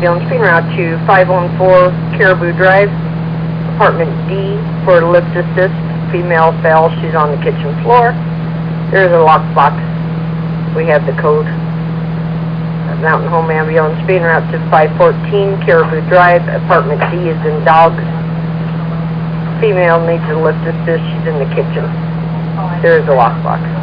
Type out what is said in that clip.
ambulance being routed to 514 Caribou Drive, apartment D for lift assist. Female fell, she's on the kitchen floor. There's a lockbox. We have the code. Mountain Home ambulance being routed to 514 Caribou Drive, apartment D is in dogs. Female needs a lift assist, she's in the kitchen. There is a lockbox.